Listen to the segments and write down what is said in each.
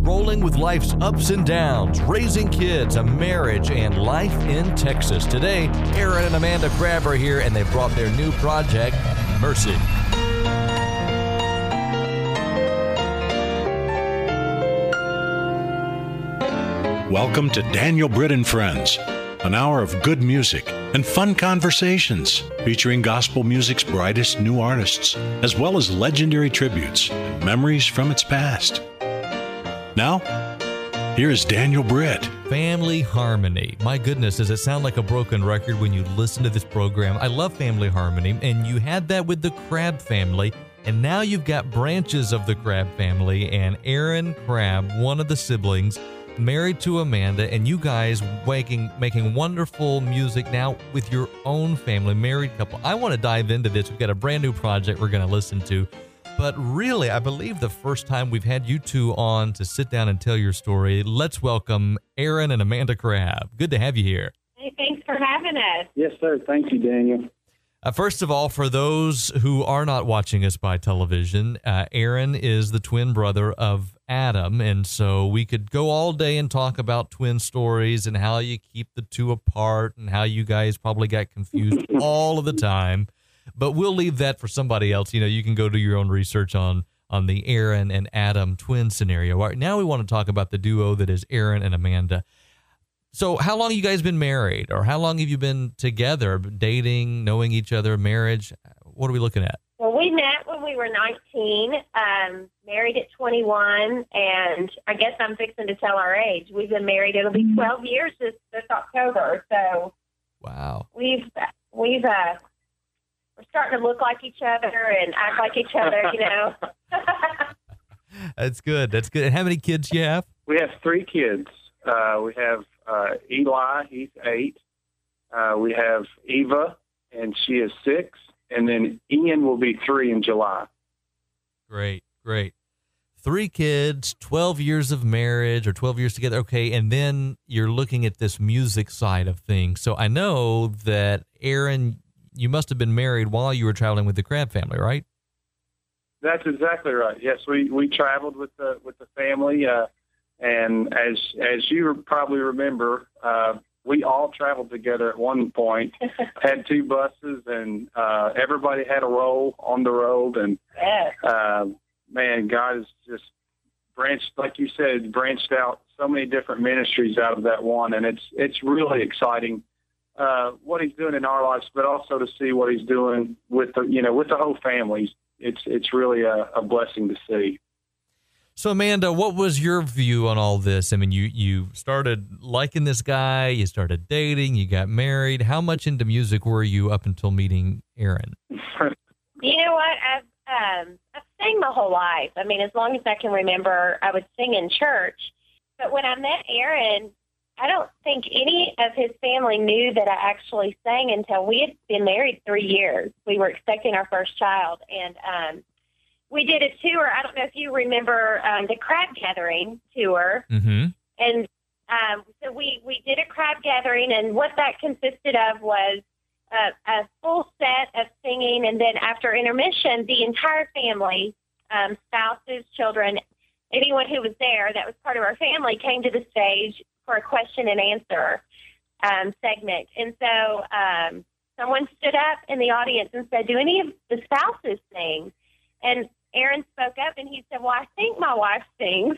rolling with life's ups and downs, raising kids, a marriage, and life in Texas. Today, Aaron and Amanda Crabb are here, and they brought their new project, Mercy. Welcome to Daniel Britt and Friends, an hour of good music and fun conversations featuring gospel music's brightest new artists, as well as legendary tributes and memories from its past. Now, here is Daniel Britt. Family Harmony. My goodness, does it sound like a broken record when you listen to this program? I love Family Harmony, and you had that with the Crabb family, and now you've got branches of the Crabb family, and Aaron Crabb, one of the siblings, married to Amanda, and you guys making wonderful music now with your own family, married couple. I want to dive into this. We've got a brand new project we're going to listen to, but really, I believe the first time we've had you two on to sit down and tell your story. Let's welcome Aaron and Amanda Crabb. Good to have you here. Hey, thanks for having us. Yes, sir. Thank you, Daniel. First of all, for those who are not watching us by television, Aaron is the twin brother of Adam, and so we could go all day and talk about twin stories and how you keep the two apart and how you guys probably got confused all of the time, but we'll leave that for somebody else. You know, you can go do your own research on the Aaron and Adam twin scenario. All right, now we want to talk about the duo that is Aaron and Amanda. So how long have you guys been married, or how long have you been together, dating, knowing each other, marriage? What are we looking at? Well, we met when we were 19, married at 21, and I guess I'm fixing to tell our age. We've been married. It'll be 12 years this October. So wow, we're starting to look like each other and act like each other, you know. That's good. That's good. And how many kids do you have? We have 3 kids. We have Eli, he's 8. We have Eva, and she is 6. And then Ian will be 3 in July. Great, great. 3 kids, 12 years of marriage, or 12 years together. Okay, and then you're looking at this music side of things. So I know that, Aaron, you must have been married while you were traveling with the Crabb family, right? That's exactly right. Yes, we traveled with the family. And as you probably remember, we all traveled together at one point, had 2 buses, and everybody had a role on the road. And, man, God has just branched, like you said, branched out so many different ministries out of that one. And it's really exciting what he's doing in our lives, but also to see what he's doing with the whole family. It's really a blessing to see. So, Amanda, what was your view on all this? I mean, you started liking this guy, you started dating, you got married. How much into music were you up until meeting Aaron? You know what? I've sang my whole life. I mean, as long as I can remember, I would sing in church. But when I met Aaron, I don't think any of his family knew that I actually sang until we had been married 3 years. We were expecting our first child, and we did a tour. I don't know if you remember the Crabb Gathering tour. Mm-hmm. And so we did a Crabb Gathering, and what that consisted of was a full set of singing, and then after intermission, the entire family, spouses, children, anyone who was there that was part of our family came to the stage for a question and answer segment. And so someone stood up in the audience and said, "Do any of the spouses sing?" And Aaron spoke up, and he said, "Well, I think my wife sings."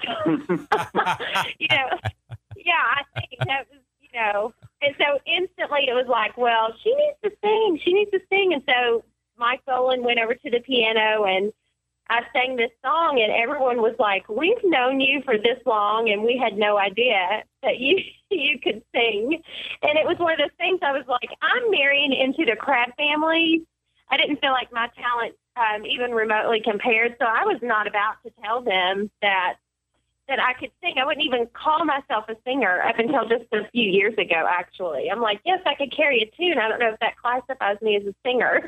I think that was, and so instantly it was like, well, she needs to sing. She needs to sing. And so Mike Boland went over to the piano, and I sang this song, and everyone was like, "We've known you for this long, and we had no idea that you could sing." And it was one of those things I was like, I'm marrying into the Crabb family. I didn't feel like my talent even remotely compared, so I was not about to tell them that I could sing. I wouldn't even call myself a singer up until just a few years ago, actually. I'm like, yes, I could carry a tune. I don't know if that classifies me as a singer.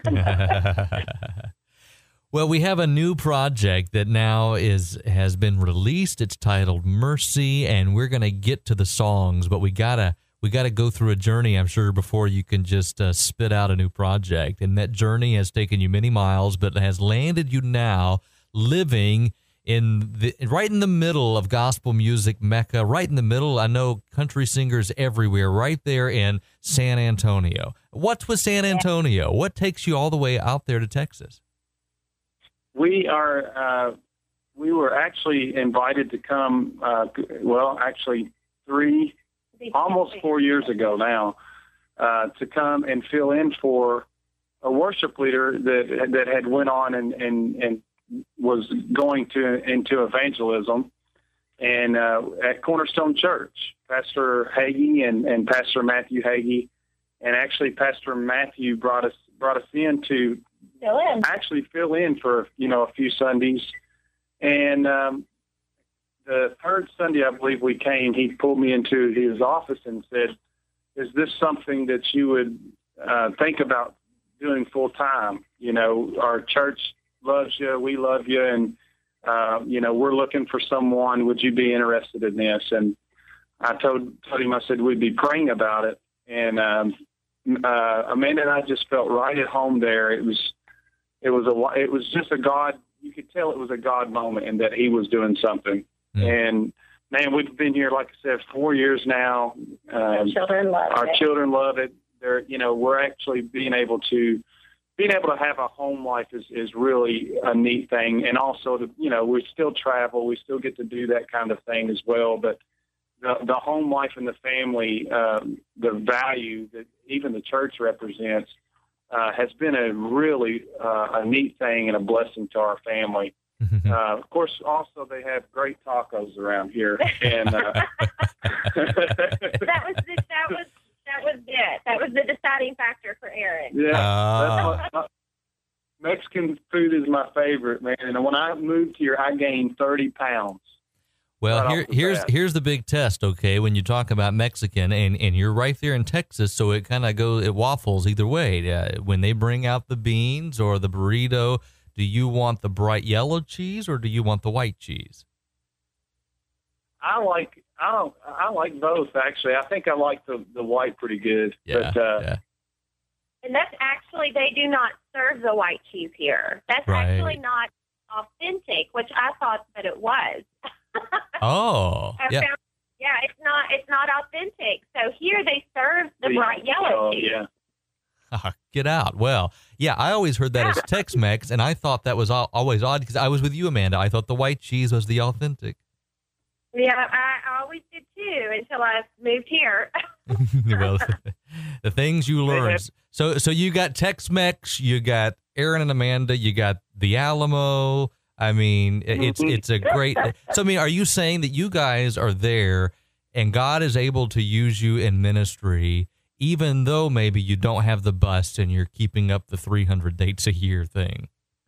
Well, we have a new project that now has been released. It's titled Mercy, and we're going to get to the songs, but we gotta go through a journey, I'm sure, before you can just spit out a new project. And that journey has taken you many miles, but has landed you now living right in the middle of gospel music mecca, right in the middle. I know country singers everywhere, right there in San Antonio. What's with San Antonio? What takes you all the way out there to Texas? We were actually invited to come, almost 4 years ago now, to come and fill in for a worship leader that had went on and was going into evangelism, and at Cornerstone Church, Pastor Hagee and Pastor Matthew Hagee, and actually Pastor Matthew brought us in to fill in for a few Sundays, and the third Sunday I believe we came, he pulled me into his office and said, "Is this something that you would think about doing full time? Our church loves you, we love you, and we're looking for someone. Would you be interested in this?" And I told him, I said, we'd be praying about it. And Amanda and I just felt right at home there. It was just a God. You could tell it was a God moment, and that He was doing something. And man, we've been here, like I said, 4 years now. Our children love it. We're actually being able to have a home life is really a neat thing. And also, we still travel. We still get to do that kind of thing as well. But the home life and the family, the value that even the church represents, has been a really a neat thing and a blessing to our family. Of course, also they have great tacos around here. And that was the deciding factor for Aaron. Yeah, Mexican food is my favorite, man. And when I moved here, I gained 30 pounds. Well, here's the big test, okay? When you talk about Mexican, and you're right there in Texas, so it kind of it waffles either way. When they bring out the beans or the burrito, do you want the bright yellow cheese or do you want the white cheese? I like both, actually. I think I like the white pretty good. Yeah, but, And that's actually, they do not serve the white cheese here. That's actually not authentic, which I thought that it was. Oh, it's not authentic. So here they serve the bright yellow cheese. Yeah. Get out. Well, yeah, I always heard that as Tex-Mex, and I thought that was always odd because I was with you, Amanda. I thought the white cheese was the authentic. Yeah, I always did too until I moved here. Well, the things you learn. So you got Tex-Mex, you got Aaron and Amanda, you got the Alamo. I mean, it's a great. So I mean, are you saying that you guys are there, and God is able to use you in ministry, even though maybe you don't have the bust and you're keeping up the 300 dates a year thing?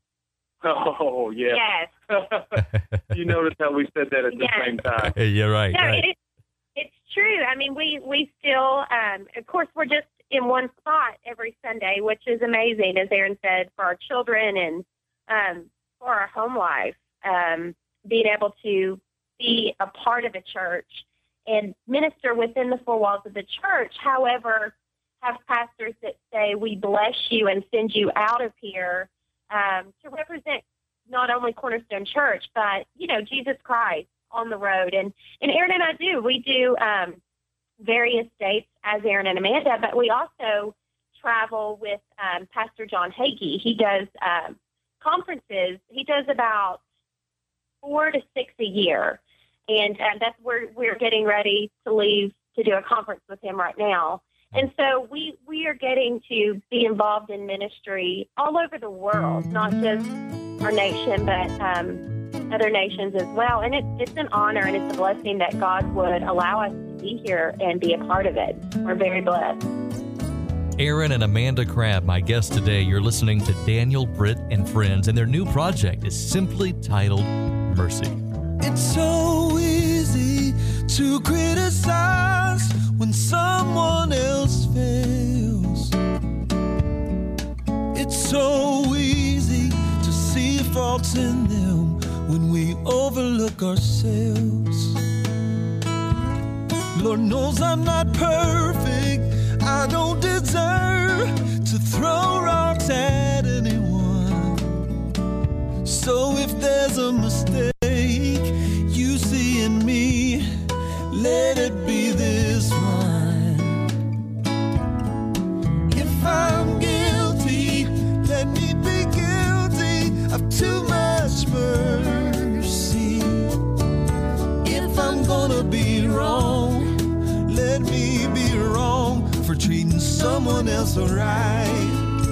Oh, yeah. Yes. You notice how we said that at the same time. You're right. No, right. It's true. I mean, we still, of course, we're just in one spot every Sunday, which is amazing, as Aaron said, for our children and for our home life, being able to be a part of a church and minister within the four walls of the church. However, have pastors that say, we bless you and send you out of here to represent not only Cornerstone Church, but, Jesus Christ on the road. And Aaron and I do. We do various dates as Aaron and Amanda, but we also travel with Pastor John Hagee. He does conferences. He does about 4 to 6 a year. And that's where we're getting ready to leave to do a conference with him right now. And so we are getting to be involved in ministry all over the world, not just our nation, but other nations as well. And it's an honor and it's a blessing that God would allow us to be here and be a part of it. We're very blessed. Aaron and Amanda Crabb, my guests today. You're listening to Daniel, Britt, and Friends, and their new project is simply titled Mercy. It's so easy to criticize when someone else fails. It's so easy to see faults in them when we overlook ourselves. Lord knows I'm not perfect. I don't deserve to throw rocks at anyone. So if there's a mistake, gonna be wrong. Let me be wrong for treating someone else alright.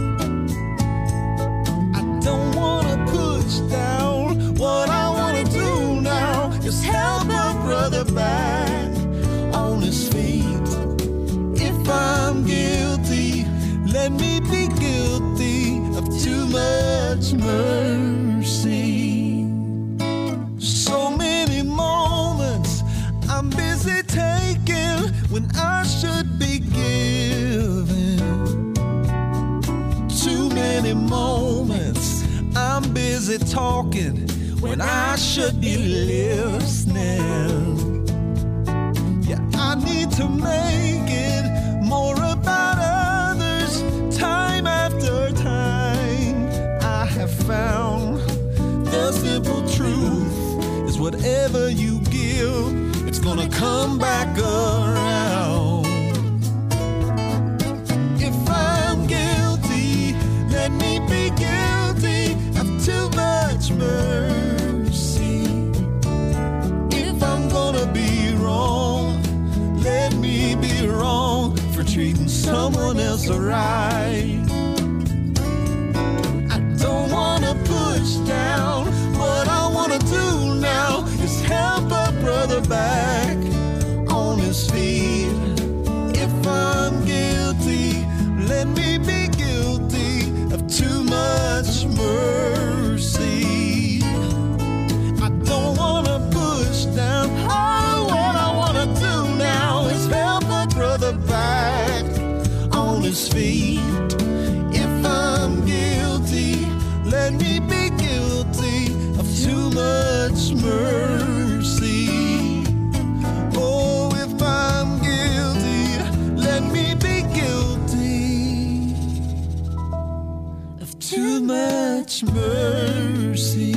I don't wanna push down. What I wanna do now is help a brother back on his feet. If I'm guilty, let me be guilty of too much mercy. So many moments I'm busy taking when I should be giving. Too many moments I'm busy talking when I should be listening. Yeah, I need to make it more about others. Time after time I have found the simple truth is whatever you give, it's gonna come back around. If I'm guilty, let me be guilty of too much mercy. If I'm gonna be wrong, let me be wrong for treating someone else alright. I don't wanna push down. What I wanna do now is help a brother back on his feet. If I'm guilty, let me be guilty of too much mercy. I don't wanna push down. Oh, what I wanna do now is help a brother back on his feet. If I'm guilty, let me be guilty of too much mercy. Oh, if I'm guilty, let me be guilty of too much mercy.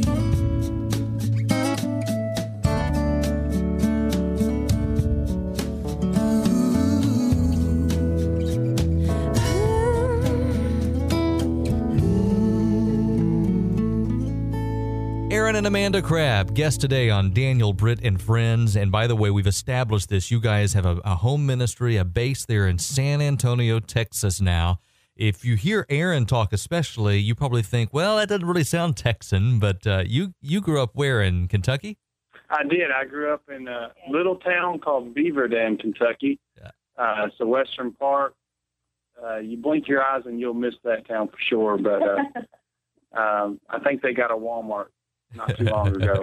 Aaron and Amanda Crabb, guest today on Daniel, Britt, and Friends. And by the way, we've established this. You guys have a home ministry, a base there in San Antonio, Texas now. If you hear Aaron talk especially, you probably think, well, that doesn't really sound Texan, but you grew up where, in Kentucky? I did. I grew up in a little town called Beaver Dam, Kentucky. Yeah. It's a western part. You blink your eyes and you'll miss that town for sure, but I think they got a Walmart not too long ago.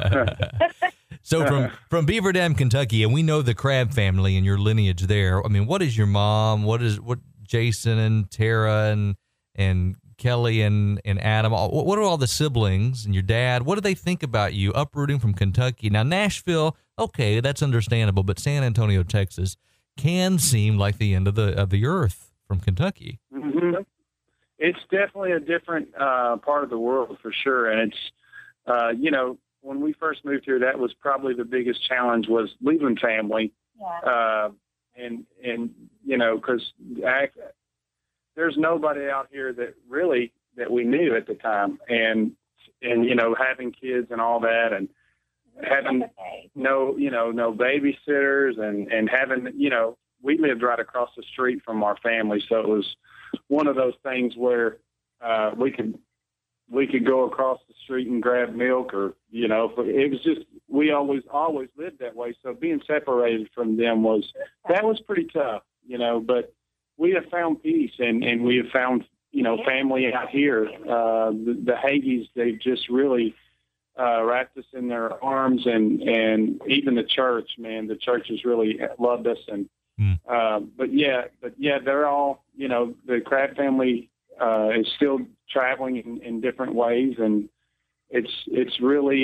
So from Beaver Dam, Kentucky, and we know the Crabb family and your lineage there. I mean, what is your mom? What Jason and Tara and Kelly and Adam? What are all the siblings and your dad? What do they think about you uprooting from Kentucky? Now, Nashville, okay, that's understandable, but San Antonio, Texas, can seem like the end of the earth from Kentucky. Mm-hmm. It's definitely a different part of the world for sure, and it's when we first moved here, that was probably the biggest challenge, was leaving family. Yeah. Because there's nobody out here that we knew at the time, and having kids and all that, and having no babysitters, and having, we lived right across the street from our family, so it was one of those things where we could go across the street and grab milk, or it was just, we always lived that way. So being separated from them was pretty tough, but we have found peace, and we have found, family out here. The Hagees, they've just really wrapped us in their arms, and even the church, man, the church has really loved us. And, but yeah, they're all, the Crabb family is still traveling in different ways, and it's really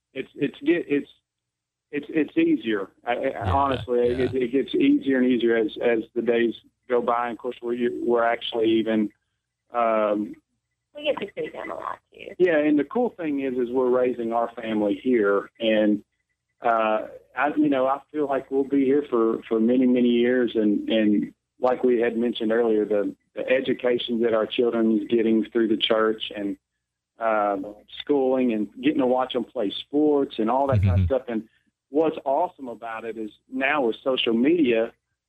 it's easier. Honestly, it gets easier and easier as the days go by. And of course, we're actually even we get to see them a lot too. Yeah, and the cool thing is we're raising our family here, and I feel like we'll be here for many, many years, and like we had mentioned earlier, the education that our children is getting through the church, and schooling, and getting to watch them play sports and all that kind of stuff. And what's awesome about it is now with social media,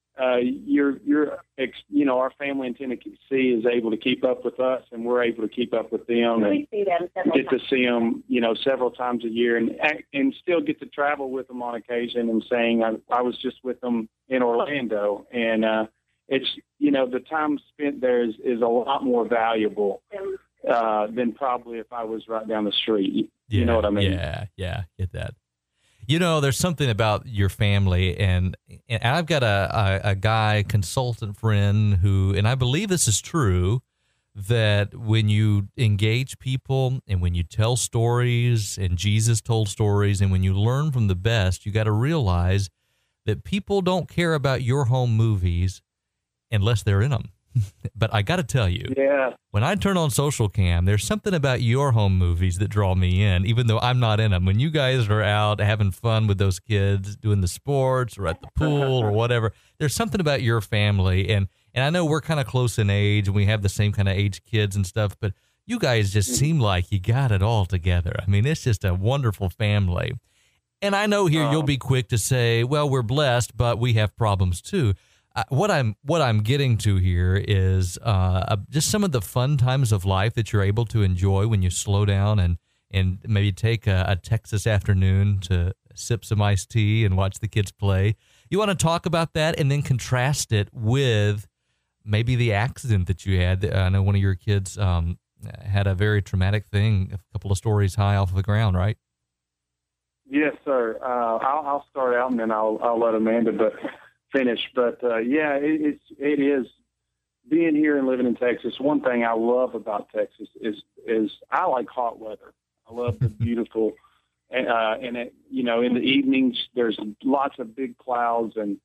our family in Tennessee is able to keep up with us, and we're able to keep up with them, and get to see them, several times a year, and still get to travel with them on occasion. And saying I was just with them in Orlando, and it's the time spent there is a lot more valuable than probably if I was right down the street. Yeah, you know what I mean? Yeah, get that. There's something about your family, and I've got a guy, consultant friend who, and I believe this is true, that when you engage people and when you tell stories, and Jesus told stories, and when you learn from the best, you got to realize that people don't care about your home movies unless they're in them. But I got to tell you, when I turn on Social Cam, there's something about your home movies that draw me in, even though I'm not in them. When you guys are out having fun with those kids, doing the sports or at the pool or whatever, there's something about your family. And I know we're kind of close in age and we have the same kind of age kids and stuff, but you guys just seem like you got it all together. I mean, it's just a wonderful family. And I know here you'll be quick to say, well, we're blessed, but we have problems too. What I'm getting to here is just some of the fun times of life that you're able to enjoy when you slow down and maybe take a Texas afternoon to sip some iced tea and watch the kids play. You want to talk about that and then contrast it with maybe the accident that you had. I know one of your kids had a very traumatic thing, a couple of stories high off of the ground, right? Yes, sir. I'll start out and then I'll let Amanda finish. But it is being here and living in Texas. One thing I love about Texas is I like hot weather. I love the beautiful, and in the evenings there's lots of big clouds, and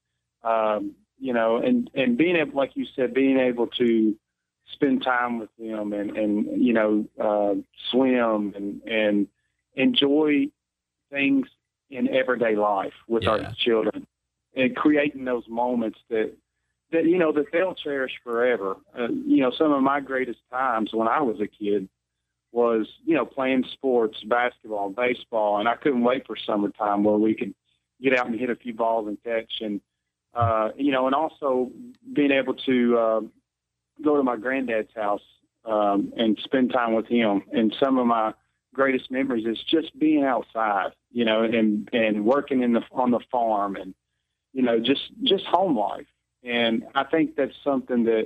and being able, like you said, being able to spend time with them and swim and enjoy things in everyday life with our children, and creating those moments that they'll cherish forever. Some of my greatest times when I was a kid was, playing sports, basketball, baseball, and I couldn't wait for summertime where we could get out and hit a few balls and catch, and also being able to go to my granddad's house and spend time with him. And some of my greatest memories is just being outside, and working on the farm, and just home life. And I think that's something that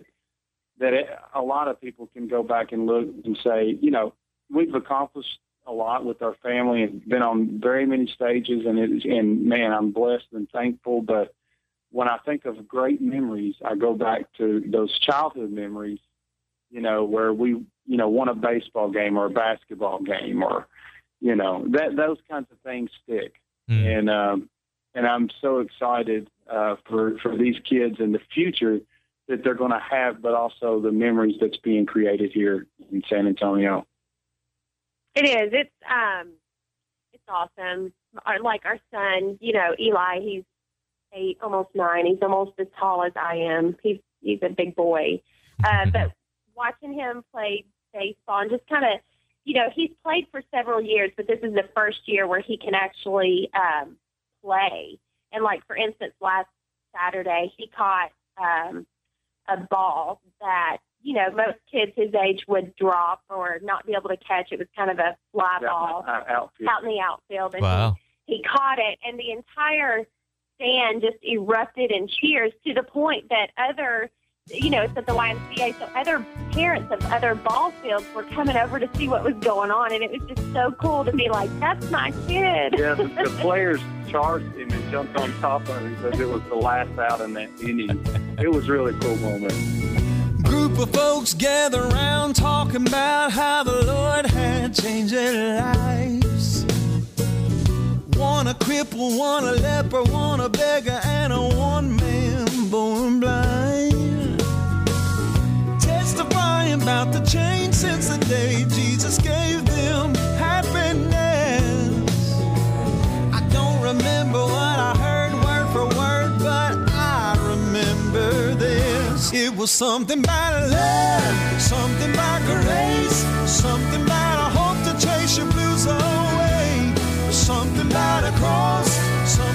a lot of people can go back and look and say, we've accomplished a lot with our family and been on very many stages, and man, I'm blessed and thankful. But when I think of great memories, I go back to those childhood memories, where we, won a baseball game or a basketball game, or, those kinds of things stick. And I'm so excited for these kids and the future that they're going to have, but also the memories that's being created here in San Antonio. It is. It's awesome. Like our son, Eli, he's 8, almost 9. He's almost as tall as I am. He's a big boy. But watching him play baseball and just kind of, he's played for several years, but this is the first year where he can actually play. And like, for instance, last Saturday, he caught a ball that, most kids his age would drop or not be able to catch. It was kind of a fly ball out in the outfield. And wow. He caught it, and the entire stand just erupted in cheers, to the point that other, it's at the YMCA, so other parents of other ball fields were coming over to see what was going on, and it was just so cool to be like, that's my kid. Yeah, the players charged him and jumped on top of him because it was the last out in that inning. It was a really cool moment. Group of folks gather around talking about how the Lord had changed their lives. One a cripple, one a leper, one a beggar, and a one man born blind. Testifying about the change since the day Jesus gave them happiness. I don't remember what I heard word for word, but I remember this. It was something about love, something about grace, something about a hope to chase your blues away, something about a cross, something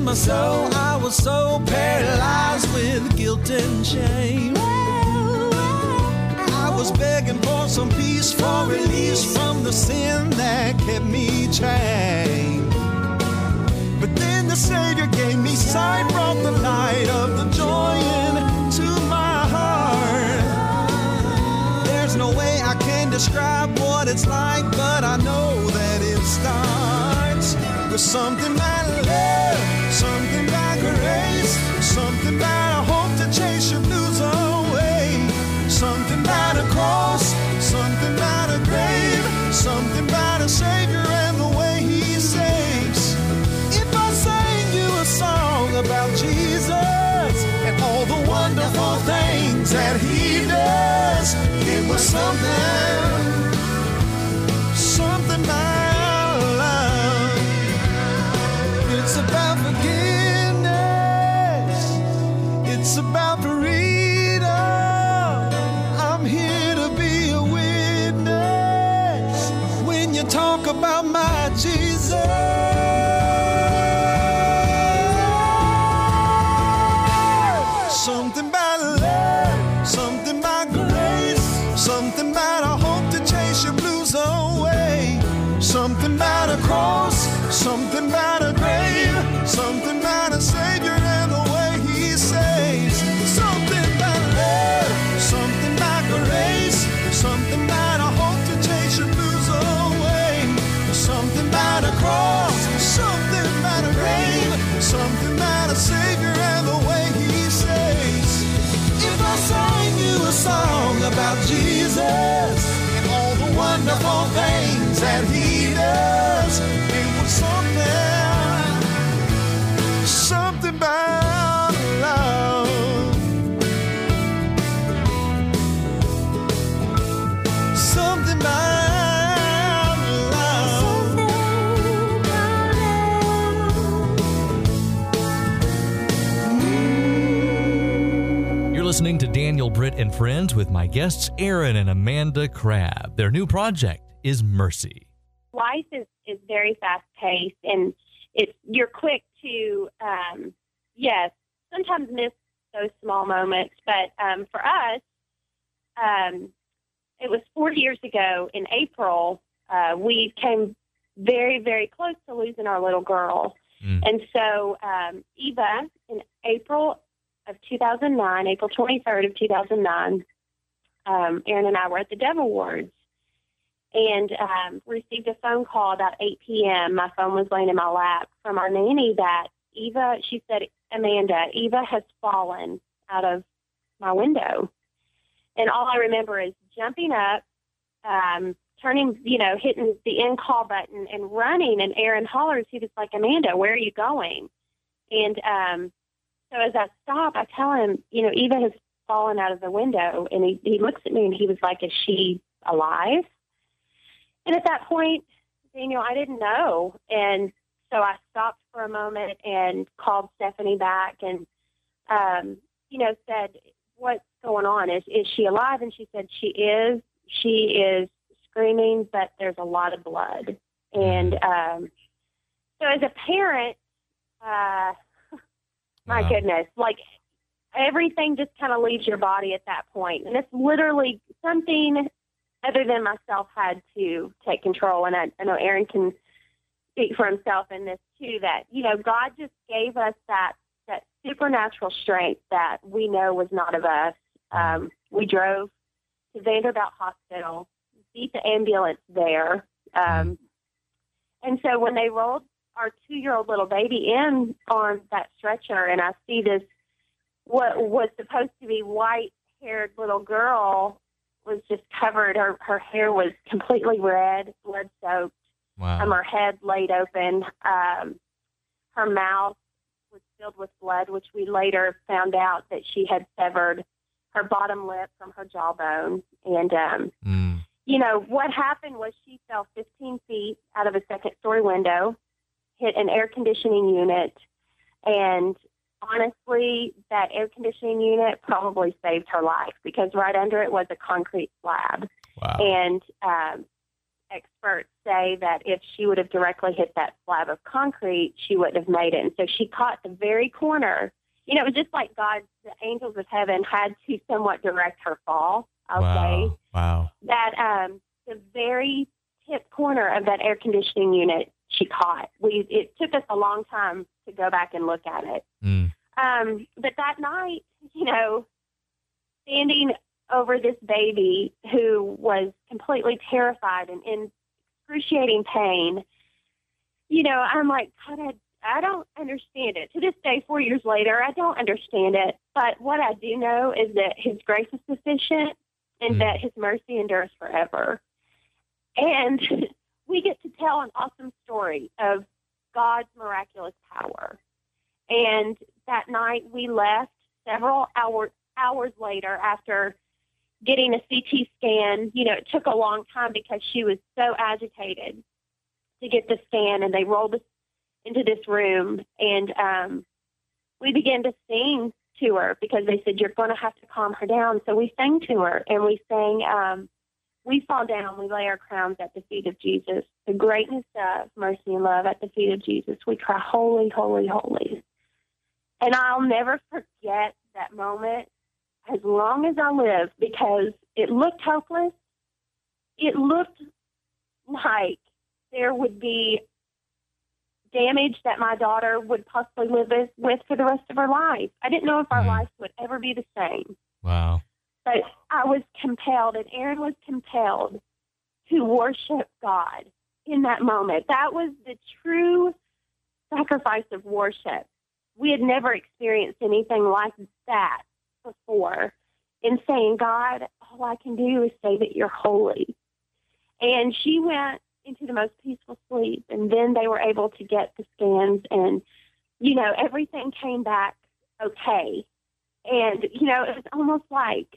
my soul, I was so paralyzed with guilt and shame. I was begging for some peace, for release from the sin that kept me chained. But then the Savior gave me sight, brought the light of the joy into my heart. There's no way I can describe what it's like, but I know that it starts with something about love, something about grace, something about a hope to chase your blues away, something about a cross, something about a grave, something about a Savior and the way He saves. If I sang you a song about Jesus and all the wonderful things that He does, it was something about love. It's about forgiveness. It's about freedom. I'm here to be a witness when you talk about my Jesus. Something about love, something about grace, something about a hope to chase your blues away, something about a cross, something about a grave, something about a Savior and the way He saves. Something about love, something about grace, something about a hope to chase your blues away, something about a cross, something about a grave, something about a Savior and the way He saves. If I sang you a song about Jesus and all the wonderful things that He does, it was something about love, something about love. You're listening to Daniel, Britt, and Friends with my guests, Aaron and Amanda Crabb. Their new project is Mercy. Life is very fast-paced, and you're quick to, yes, sometimes miss those small moments. But for us, it was 4 years ago in April, we came very, very close to losing our little girl. And so Eva, in April of 2009, April 23rd of 2009, Aaron and I were at the Dove Awards and received a phone call about 8 p.m. My phone was laying in my lap from our nanny that Eva, she said, Amanda, Eva has fallen out of my window. And all I remember is jumping up, turning, hitting the end call button and running. And Aaron hollers, he was like, Amanda, where are you going? And so as I stop, I tell him, Eva has fallen out of the window. And he looks at me and he was like, is she alive? And at that point, Daniel, I didn't know. And so I stopped for a moment and called Stephanie back and, said, what's going on? Is she alive? And she said, she is. She is screaming, but there's a lot of blood. And so as a parent, my goodness, like everything just kind of leaves your body at that point. And it's literally something other than myself had to take control. And I know Aaron can speak for himself in this too, that, God just gave us that supernatural strength that we know was not of us. We drove to Vanderbilt Hospital, beat the ambulance there. And so when they rolled our 2-year-old little baby in on that stretcher, and I see this, what was supposed to be white-haired little girl was just covered. Her hair was completely red, blood-soaked. Wow. Her head laid open. Her mouth was filled with blood, which we later found out that she had severed her bottom lip from her jawbone. And, what happened was she fell 15 feet out of a second-story window, hit an air conditioning unit, and honestly, that air conditioning unit probably saved her life because right under it was a concrete slab. Wow. And experts say that if she would have directly hit that slab of concrete, she wouldn't have made it. And so she caught the very corner. You know, it was just like God, the angels of heaven had to somewhat direct her fall, I'll say. Wow. That the very tip corner of that air conditioning unit she caught. It took us a long time to go back and look at it. But that night, you know, standing over this baby who was completely terrified and in excruciating pain, you know, I'm like, God, I don't understand it. To this day, 4 years later, I don't understand it. But what I do know is that his grace is sufficient and that his mercy endures forever. And we get to tell an awesome story of God's miraculous power. And that night we left several hours later after getting a CT scan. You know, it took a long time because she was so agitated to get the scan, and they rolled us into this room, and we began to sing to her because they said, you're going to have to calm her down. So we sang to her, and we sang, we fall down, we lay our crowns at the feet of Jesus. The greatness of mercy and love at the feet of Jesus. We cry, holy, holy, holy. And I'll never forget that moment as long as I live, because it looked hopeless. It looked like there would be damage that my daughter would possibly live with for the rest of her life. I didn't know if our life would ever be the same. Wow. But I was compelled, and Aaron was compelled to worship God in that moment. That was the true sacrifice of worship. We had never experienced anything like that before. In saying, God, all I can do is say that you're holy. And she went into the most peaceful sleep, and then they were able to get the scans, and, you know, everything came back okay. And, you know, it was almost like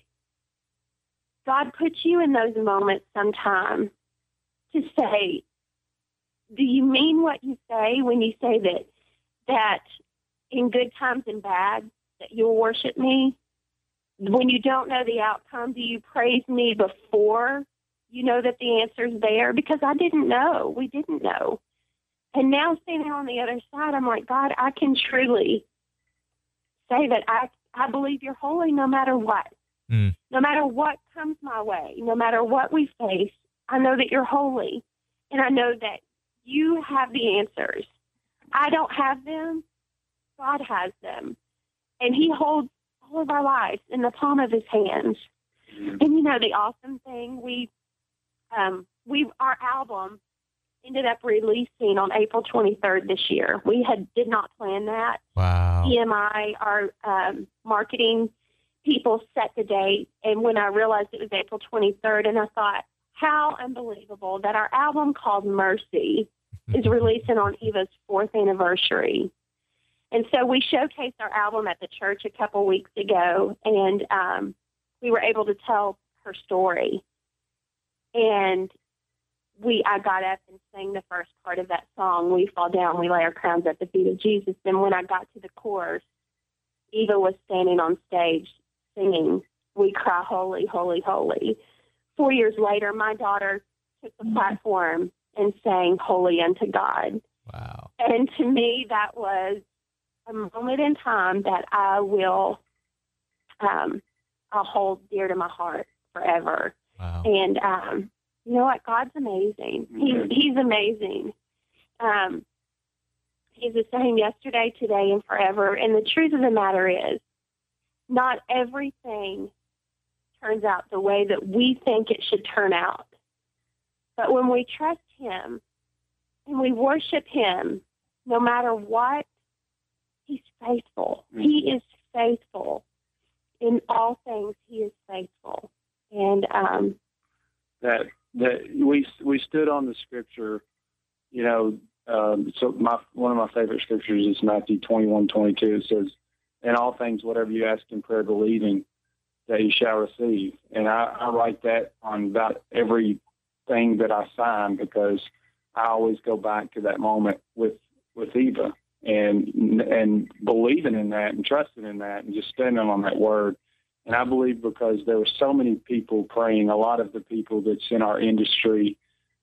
God puts you in those moments sometime to say, do you mean what you say when you say that in good times and bad, that you'll worship me? When you don't know the outcome, do you praise me before you know that the answer's there? Because I didn't know. We didn't know. And now standing on the other side, I'm like, God, I can truly say that I believe you're holy no matter what. No matter what comes my way, no matter what we face, I know that you're holy. And I know that you have the answers. I don't have them. God has them. And he holds all of our lives in the palm of his hands. And, you know, the awesome thing, our album ended up releasing on April 23rd this year. We did not plan that. Wow. EMI, our marketing people, set the date. And when I realized it was April 23rd, and I thought, how unbelievable that our album called Mercy is releasing on Eva's 4th anniversary. And so we showcased our album at the church a couple weeks ago, and we were able to tell her story. And I got up and sang the first part of that song, We Fall Down, We Lay Our Crowns at the Feet of Jesus. And when I got to the chorus, Eva was standing on stage singing, We Cry, Holy, Holy, Holy. 4 years later, my daughter took the platform and sang Holy Unto God. Wow. And to me, that was a moment in time that I'll hold dear to my heart forever. Wow. And you know what? God's amazing. He's amazing. He's the same yesterday, today, and forever. And the truth of the matter is, not everything turns out the way that we think it should turn out. But when we trust him and we worship him, no matter what, he's faithful. He is faithful. In all things, he is faithful. And that we stood on the scripture, you know. So one of my favorite scriptures is Matthew 21:22. It says, "In all things, whatever you ask in prayer, believing that you shall receive." And I write that on about everything that I sign, because I always go back to that moment with Eva and believing in that and trusting in that and just standing on that word. And I believe because there were so many people praying, a lot of the people that's in our industry,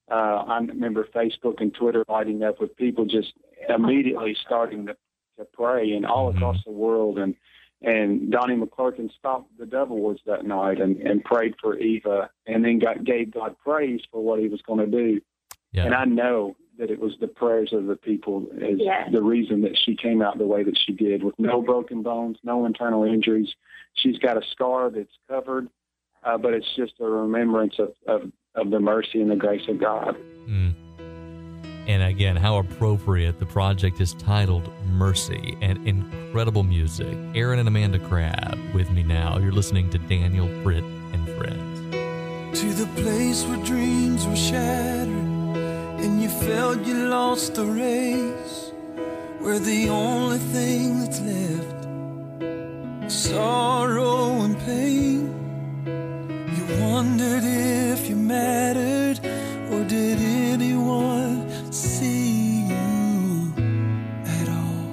I remember Facebook and Twitter lighting up with people just immediately starting to pray, and all across the world. And Donnie McClurkin stopped the Dove Awards that night and prayed for Eva, and then gave God praise for what he was going to do. Yeah. And I know that it was the prayers of the people is the reason that she came out the way that she did, with no broken bones, no internal injuries. She's got a scar that's covered, but it's just a remembrance of the mercy and the grace of God. Mm. And again, how appropriate. The project is titled Mercy, and incredible music. Aaron and Amanda Crabb with me now. You're listening to Daniel Britt and Friends. To the place where dreams were shattered and you felt you lost the race, where the only thing that's left is sorrow and pain. You wondered if you mattered, or did anyone see you at all?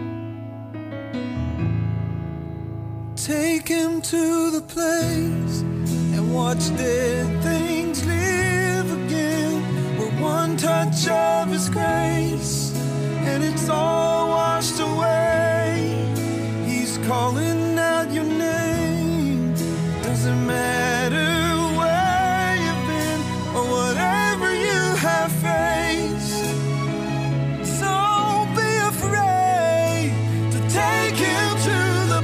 Take him to the place and watch dead things live again, where one touch of his grace and it's all washed away. He's calling out your name. Doesn't matter where you've been or whatever you have faced. So don't be afraid to take him to the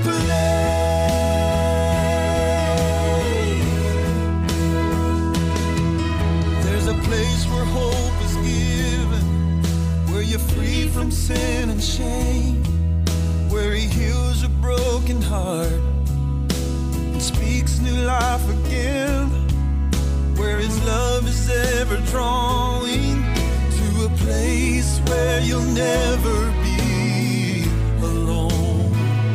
place. There's a place where hope is given, where you're free from sin and shame, where he heals a broken heart and speaks new life again, where his love is ever drawing to a place where you'll never be alone.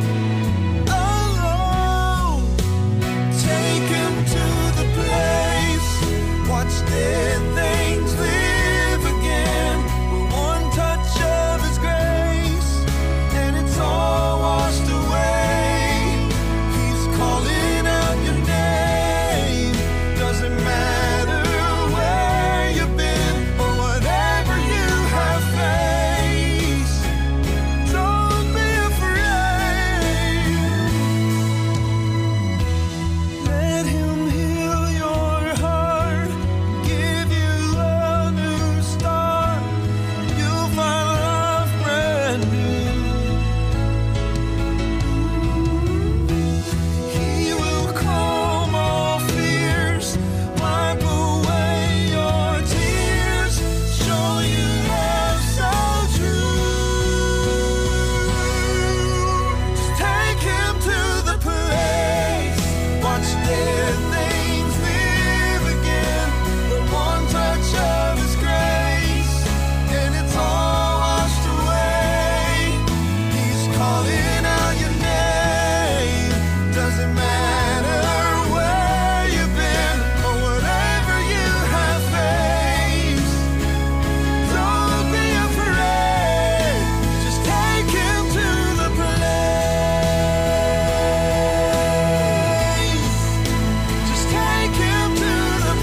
Alone. Take him to the place, watch dead things live again, with one touch of his grace and it's all washed away. He's calling out your name. Doesn't matter where you've been or whatever you have faced. Don't be afraid. Let him heal your heart, give you a new start. You'll find life brand new. He will calm all fears, wipe away your tears, show you love so true. Just take him to the place, watch dead things live again, with one touch of his grace, and it's all washed away. He's calling out your name. Doesn't matter where you've been or whatever you have faced. Don't be afraid. Just take him to the place. Just take him to the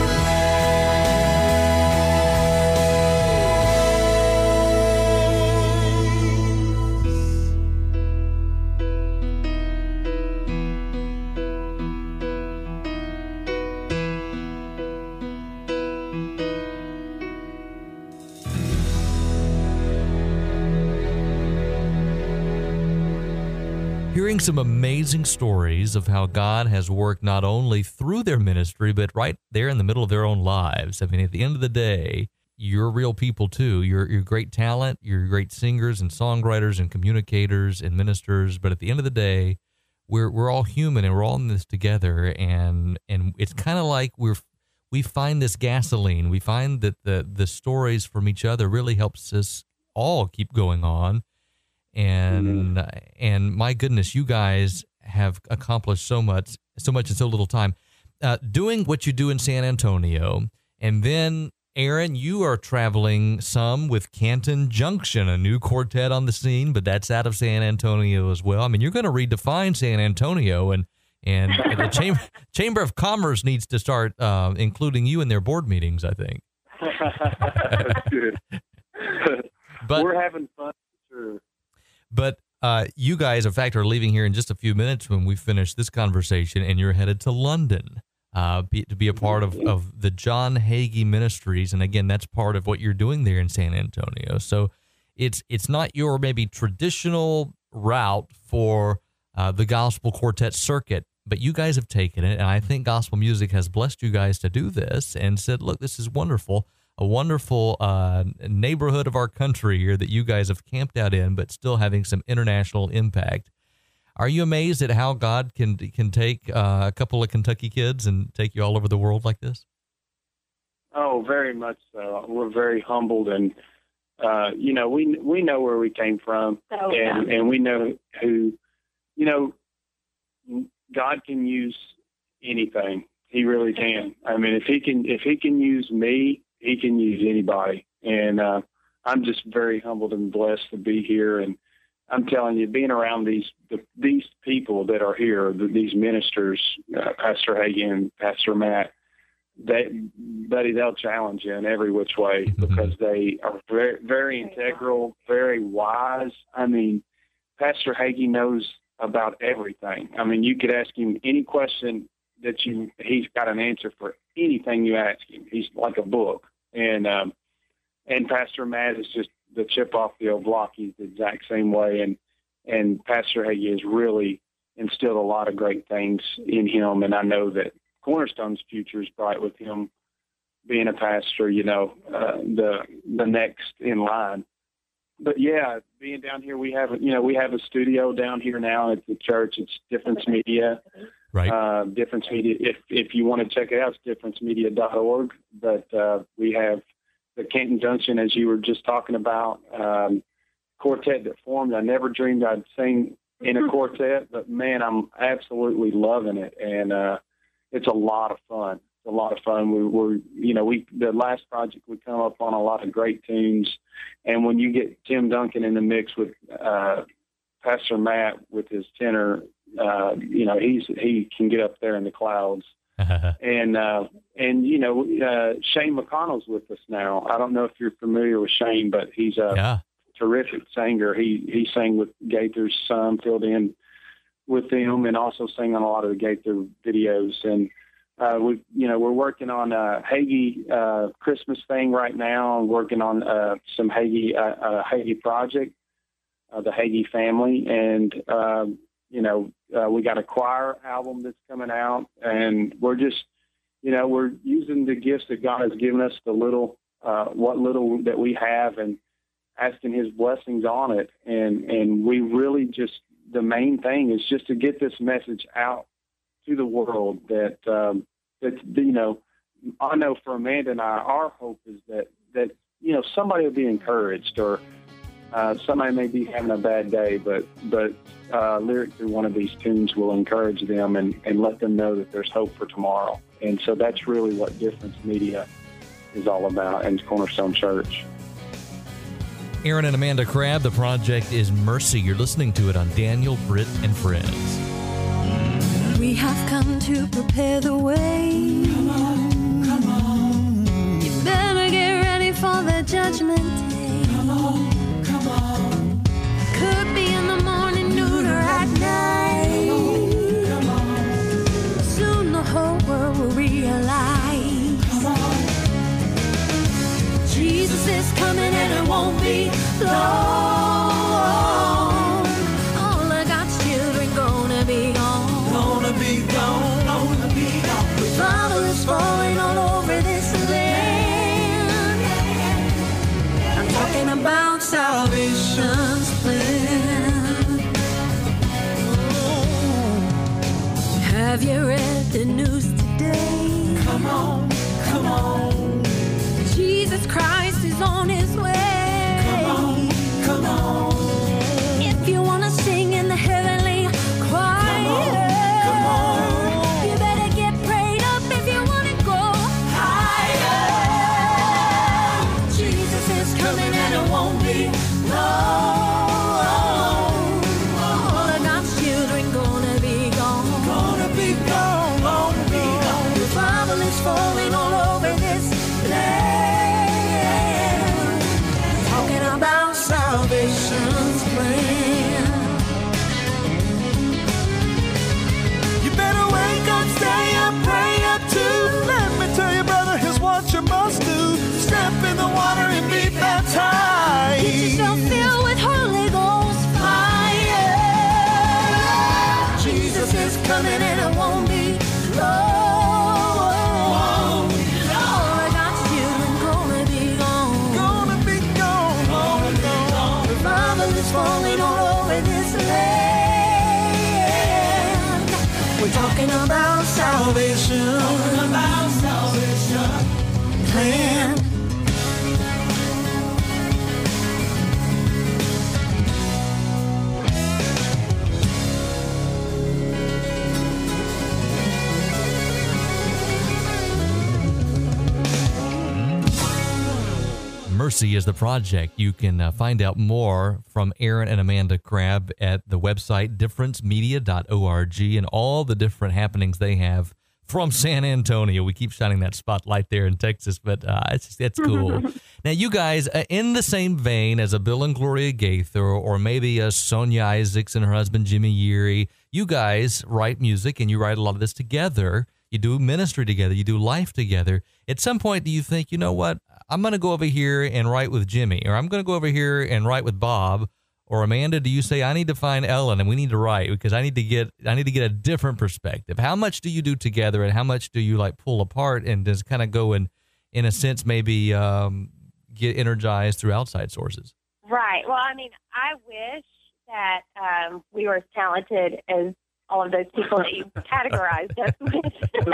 Hearing some amazing stories of how God has worked not only through their ministry, but right there in the middle of their own lives. I mean, at the end of the day, you're real people too. You're great talent. You're great singers and songwriters and communicators and ministers. But at the end of the day, we're all human and we're all in this together. And it's kind of like we find this gasoline. We find that the stories from each other really helps us all keep going on. And my goodness, you guys have accomplished so much in so little time. Doing what you do in San Antonio, and then Aaron, you are traveling some with Canton Junction, a new quartet on the scene, but that's out of San Antonio as well. I mean, you're going to redefine San Antonio, and the Chamber of Commerce needs to start including you in their board meetings, I think. That's good. But we're having fun, for sure. But you guys, in fact, are leaving here in just a few minutes when we finish this conversation, and you're headed to London to be a part of the John Hagee Ministries. And again, that's part of what you're doing there in San Antonio. So it's not your maybe traditional route for the gospel quartet circuit, but you guys have taken it, and I think gospel music has blessed you guys to do this and said, look, this is wonderful. A wonderful neighborhood of our country here that you guys have camped out in, but still having some international impact. Are you amazed at how God can take a couple of Kentucky kids and take you all over the world like this? Oh, very much so. We're very humbled, and we know where we came from, and we know who. God can use anything. He really can. I mean, if he can use me, he can use anybody. And I'm just very humbled and blessed to be here. And I'm telling you, being around these people that are here, these ministers, Pastor Hagee and Pastor Matt, they'll challenge you in every which way because they are very, very integral, very wise. I mean, Pastor Hagee knows about everything. I mean, you could ask him any question he's got an answer for anything you ask him. He's like a book. And Pastor Matt is just the chip off the old block. He's the exact same way. And Pastor Hagee has really instilled a lot of great things in him. And I know that Cornerstone's future is bright with him being a pastor, the next in line. But yeah, being down here, we have a studio down here now at the church. It's Difference Media. Right. Difference Media. If you want to check it out, it's differencemedia.org. But we have the Canton Junction, as you were just talking about, quartet that formed. I never dreamed I'd sing in a quartet, but man, I'm absolutely loving it, and it's a lot of fun. It's a lot of fun. The last project we come up on a lot of great tunes, and when you get Tim Duncan in the mix with Pastor Matt with his tenor, he can get up there in the clouds. and Shane McConnell's with us now. I don't know if you're familiar with Shane, but he's a terrific singer. He sang with Gaither's son, filled in with them, and also sang on a lot of the Gaither videos. And we're working on a Hagee Christmas thing right now. I'm working on some Hagee project, the Hagee family, and we got a choir album that's coming out, and we're just, we're using the gifts that God has given us, what little that we have, and asking His blessings on it. And we really just, the main thing is just to get this message out to the world that I know for Amanda and I, our hope is that somebody will be encouraged, or somebody may be having a bad day, but lyric through one of these tunes will encourage them and let them know that there's hope for tomorrow. And so that's really what Difference Media is all about, and Cornerstone Church. Aaron and Amanda Crabb, the project is Mercy. You're listening to it on Daniel, Britt, and Friends. We have come to prepare the way. Come on. You better get ready for the judgment day. Come on. Could be in the morning, noon, or at night. Come on. Soon the whole world will realize. Come on. Jesus is coming and it won't be long. All of God's children gonna be gone. Gonna be gone, gonna be gone. Revival is falling all over this land. I'm talking about salvation's plan. Oh, have you read the news today? Come on, come on. Jesus Christ is on His way. Come on, come on. If you want to sing in the heavenly choir, you better get prayed up if you want to go higher. Jesus is coming and it won't be long. All of God's children gonna be gone. Gonna be gone, gonna be gone. Revival is falling all over this land. and I won't be alone. All I got children gonna be gone. Gonna be gone. Gonna be gone. Revival is falling all over this land. We're talking about salvation. Plan. Mercy is the project. You can find out more from Aaron and Amanda Crabb at the website differencemedia.org and all the different happenings they have from San Antonio. We keep shining that spotlight there in Texas, but it's cool. Now, you guys, in the same vein as a Bill and Gloria Gaither, or maybe a Sonia Isaacs and her husband Jimmy Yeary, you guys write music and you write a lot of this together. You do ministry together. You do life together. At some point, do you think, you know what? I'm going to go over here and write with Jimmy, or I'm going to go over here and write with Bob, or Amanda, do you say, I need to find Ellen and we need to write because I need to get a different perspective? How much do you do together and how much do you like pull apart and just kind of go in a sense, maybe get energized through outside sources? Right. Well, I mean, I wish that we were as talented as all of those people that you categorized us with.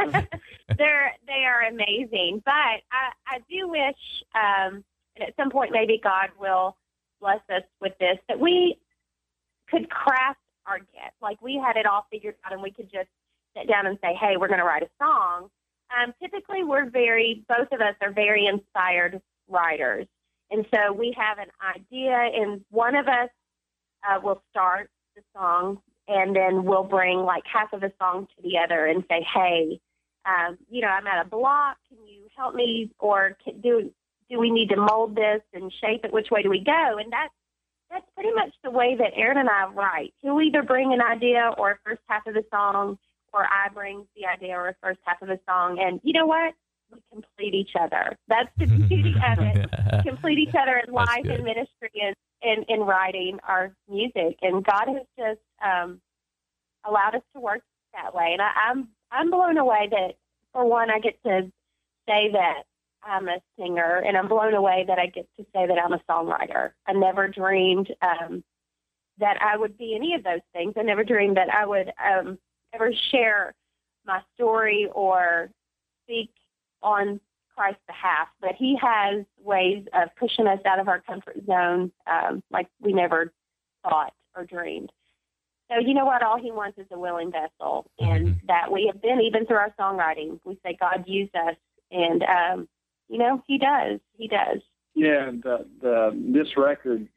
They are amazing. But I do wish, and at some point maybe God will bless us with this, that we could craft our gift. Like we had it all figured out and we could just sit down and say, hey, we're going to write a song. Typically both of us are very inspired writers. And so we have an idea and one of us will start the song and then we'll bring like half of the song to the other and say, hey, I'm at a block. Can you help me? Or do we need to mold this and shape it? Which way do we go? And that's pretty much the way that Aaron and I write. He'll either bring an idea or a first half of the song, or I bring the idea or a first half of the song. And you know what? We complete each other. That's the beauty of it. Complete each other in life and ministry and in writing our music. And God has just allowed us to work that way. And I'm blown away that, for one, I get to say that I'm a singer, and I'm blown away that I get to say that I'm a songwriter. I never dreamed that I would be any of those things. I never dreamed that I would ever share my story or speak on Christ's behalf. But He has ways of pushing us out of our comfort zone like we never thought or dreamed. So you know what? All He wants is a willing vessel, and that we have been, even through our songwriting. We say, God, use us, and He does. He does. Yeah, this record,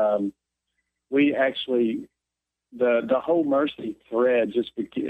we actually, the whole Mercy thread just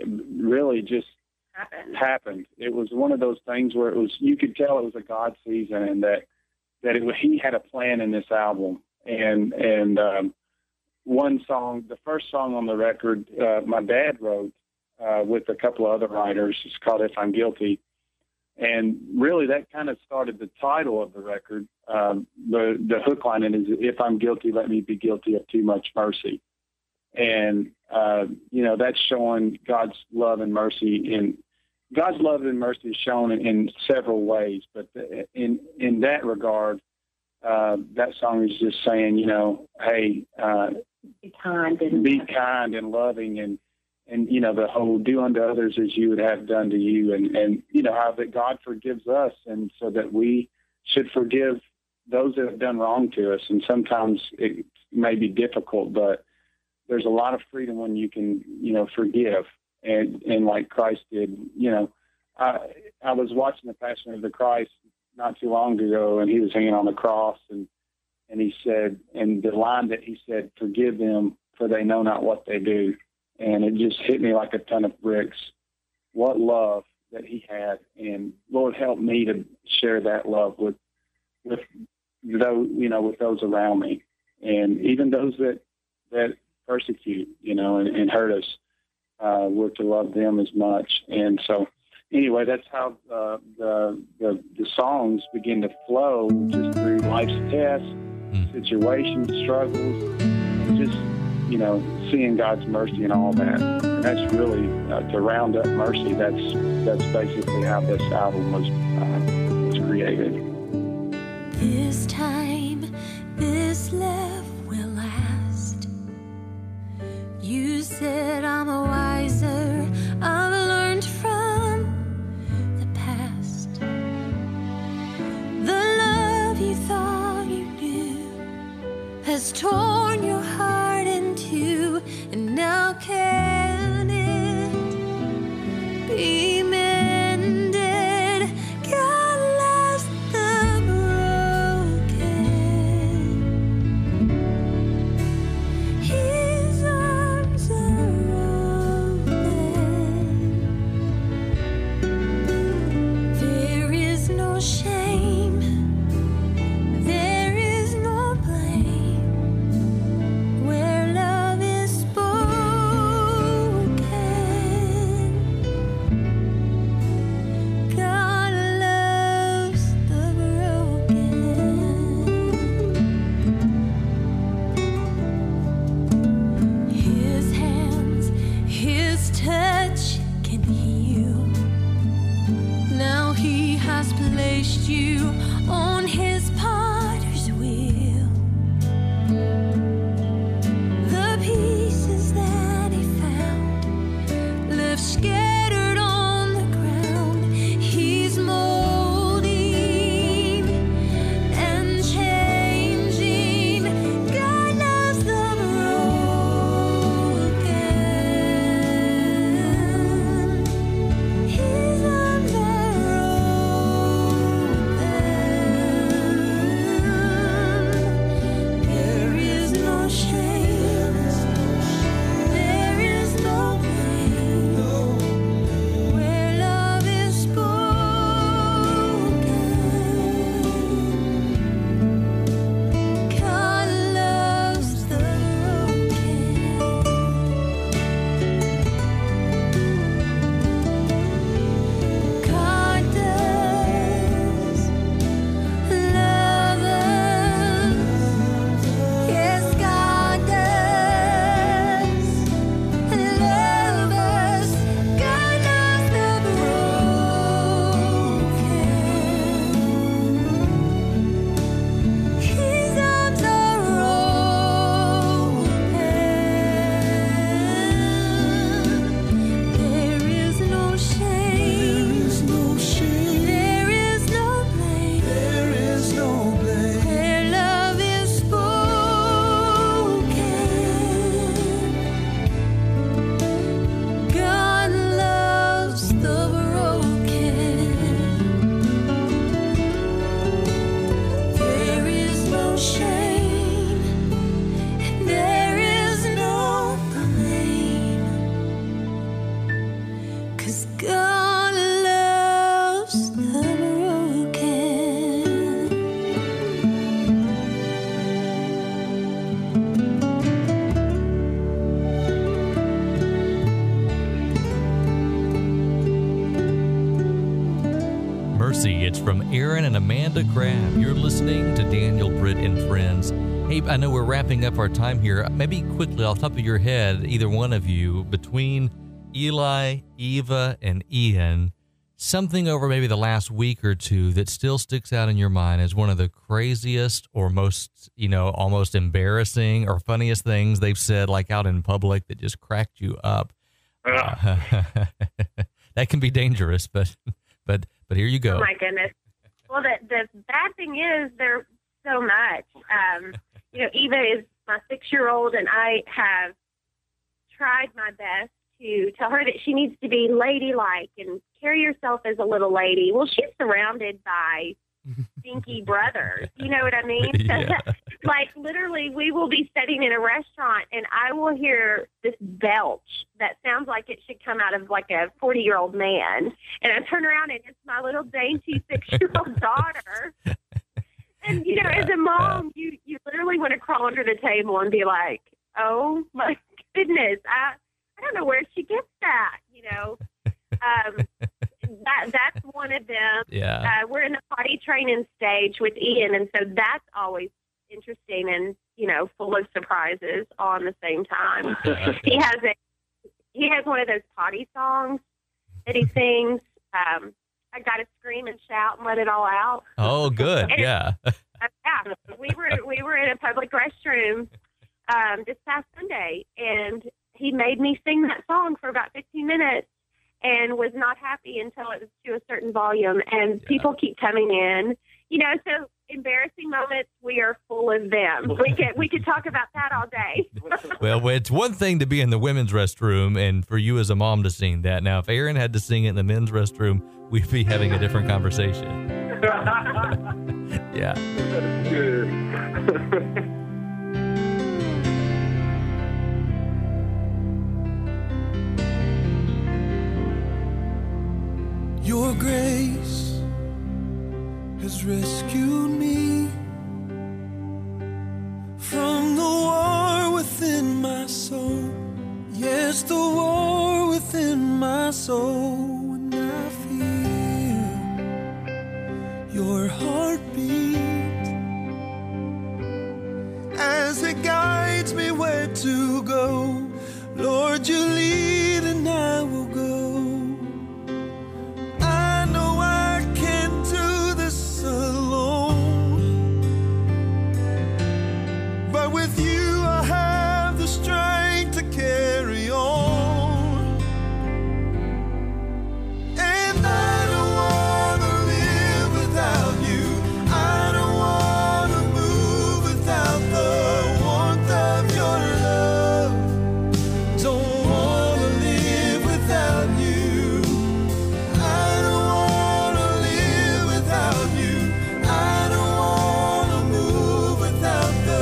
happened. It was one of those things where you could tell it was a God season, and that He had a plan in this album, and one song, the first song on the record, my dad wrote with a couple of other writers. It's called If I'm Guilty. And really that kind of started the title of the record. The hook line in it is, if I'm guilty, let me be guilty of too much mercy. And, that's showing God's love and mercy. And God's love and mercy is shown in several ways. But in that regard, that song is just saying, hey, be kind and loving, and the whole do unto others as you would have done to you, and how that God forgives us, and so that we should forgive those that have done wrong to us. And sometimes it may be difficult, but there's a lot of freedom when you can, forgive, and like Christ did. I was watching the Passion of the Christ not too long ago, and He was hanging on the cross, and He said, and the line that He said, forgive them, for they know not what they do. And it just hit me like a ton of bricks. What love that He had. And Lord, help me to share that love with those, with those around me. And even those that persecute, and hurt us, we're to love them as much. And so anyway, that's how the songs begin to flow, just through life's tests, situations, struggles, and just, seeing God's mercy and all that. And that's really, to round up mercy, that's basically how this album was created. This time, this love will last. You said I'm a wiser, I've learned from the past. The love you thought you knew has torn your heart in two, and now can it be mended? God loves the broken. His arms are open. There is no shame. There is no blame where love is spoken. God loves the broken. His hands, His touch can heal. Now He has placed you on His potter's wheel. The pieces that He found left scattered on the ground, He's molding and changing. God loves the broken. His arms are open. There is no shame. There is no blame where love is spoken. God loves the broken. God does love us. Yes, God does love us. God loves the broken. His arms are open. There is no shame. There is no blame. Where love is spoken. God loves the broken. There is no shame. There is no blame. 'Cause God loves the broken. Mercy. It's from Aaron and Amanda Crabb. You're listening to Daniel, Britt, and Friends. Hey, I know we're wrapping up our time here. Maybe quickly, off the top of your head, either one of you, between Eli, Eva, and Ian, something over maybe the last week or two that still sticks out in your mind as one of the craziest or most, almost embarrassing or funniest things they've said, like out in public, that just cracked you up. That can be dangerous, but here you go. Oh my goodness. Well, the bad thing is there's so much. Eva is my 6-year-old, and I have tried my best to tell her that she needs to be ladylike and carry herself as a little lady. Well, she's surrounded by stinky brothers. You know what I mean? Yeah. Like, literally, we will be sitting in a restaurant, and I will hear this belch that sounds like it should come out of, like, a 40-year-old man. And I turn around, and it's my little dainty 6-year-old daughter. And, as a mom, you literally want to crawl under the table and be like, oh, my goodness, I don't know where she gets that, That's one of them. Yeah. We're in the potty training stage with Ian, and so that's always interesting. And, full of surprises all in the same time. He has one of those potty songs that he sings. I got to scream and shout and let it all out. Oh, good. Yeah. Yeah. We were in a public restroom this past Sunday, and he made me sing that song for about 15 minutes and was not happy until it was to a certain volume. And people keep coming in. So embarrassing moments, we are full of them. We could talk about that all day. Well, it's one thing to be in the women's restroom and for you as a mom to sing that. Now, if Aaron had to sing it in the men's restroom, we'd be having a different conversation. Yeah. That's good. Your grace has rescued me from the war within my soul. Yes, the war within my soul. And I feel your heartbeat as it guides me where to go. Lord, you lead and I will go. With you I have the strength to carry on. And I don't want to live without you. I don't want to move without the warmth of your love. Don't want to live without you. I don't want to live without you. I don't want to move without the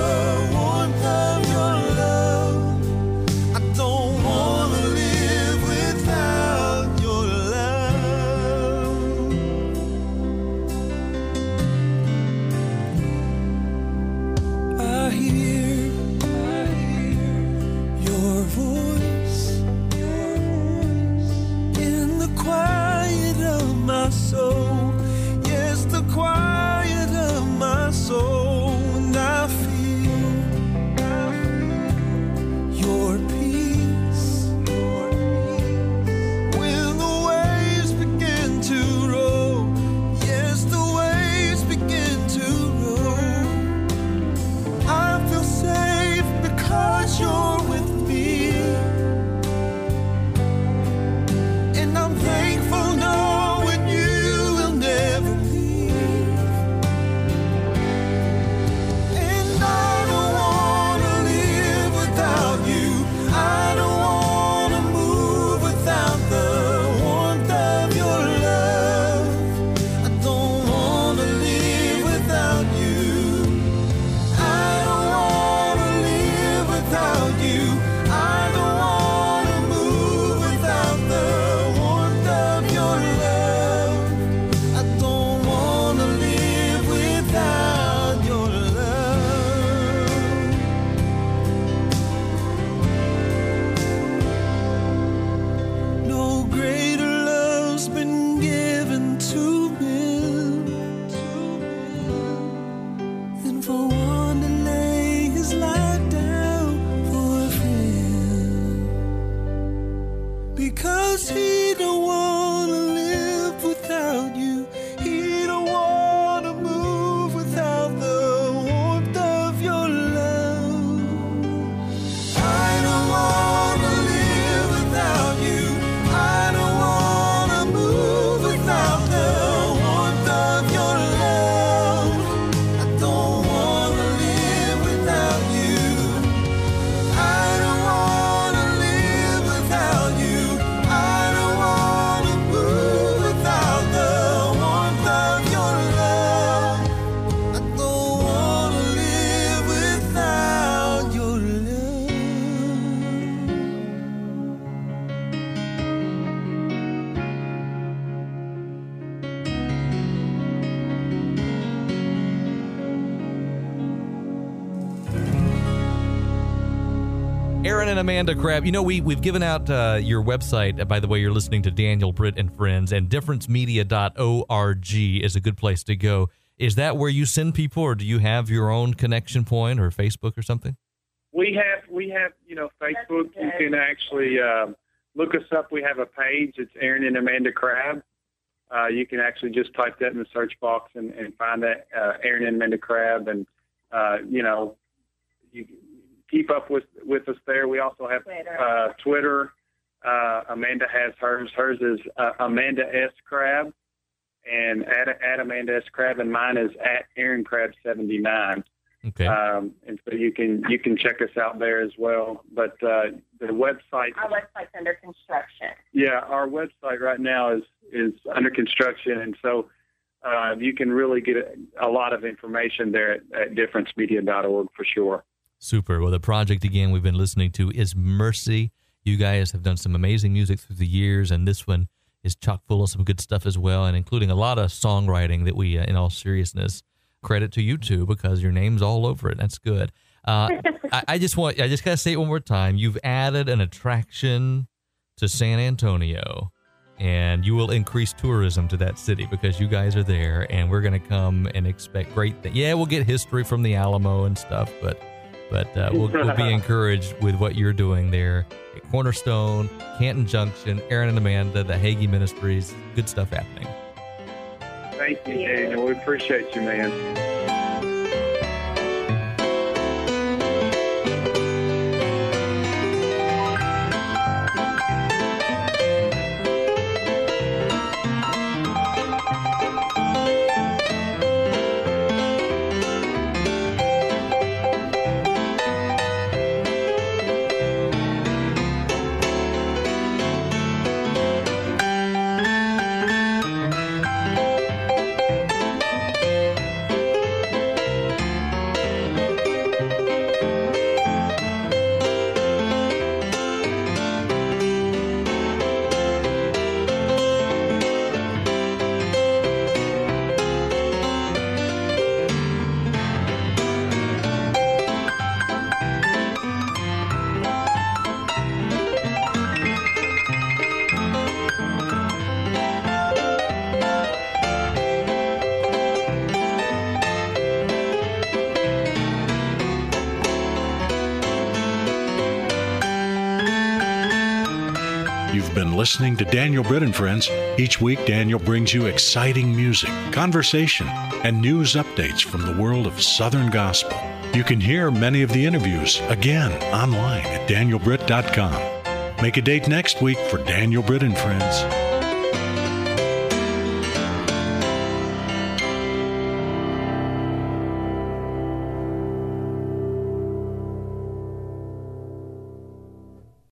because he don't want to live without you. He don't want to move without the warmth of your love. I don't want to live without you. I don't want to move without the warmth of your love. I don't want to live without you. I don't want to live without you. I don't want to move without the warmth of your love. I don't want to live without your love. Aaron and Amanda Crabb, you know, we've given out your website. By the way, you're listening to Daniel Britt and Friends, and differencemedia.org is a good place to go is that where you send people, or do you have your own connection point or Facebook or something? We have Facebook. You can actually look us up. We have a page. It's Aaron and Amanda Crabb. You can actually just type that in the search box and find that Aaron and Amanda Crabb, and you keep up with us there. We also have Twitter. Amanda has hers. Hers is Amanda S. Crabb, and at Amanda S. Crabb, and mine is at Aaron Crabb 79. Okay. And so you can check us out there as well. But the website, Our website's under construction. yeah, our website right now is under construction, and so you can really get a lot of information there at differencemedia.org for sure. Super. Well, the project, again, we've been listening to is Mercy. You guys have done some amazing music through the years, and this one is chock full of some good stuff as well, and including a lot of songwriting that we, in all seriousness, credit to you two, because your name's all over it. That's good. I just got to say it one more time. You've added an attraction to San Antonio, and you will increase tourism to that city because you guys are there, and we're going to come and expect great things. Yeah, we'll get history from the Alamo and stuff, but we'll be encouraged with what you're doing there at Cornerstone, Canton Junction, Aaron and Amanda, the Hagee Ministries. Good stuff happening. Thank you, Daniel. We appreciate you, man. You've been listening to Daniel Britt and Friends. Each week, Daniel brings you exciting music, conversation, and news updates from the world of Southern Gospel. You can hear many of the interviews again online at danielbritt.com. Make a date next week for Daniel Britt and Friends.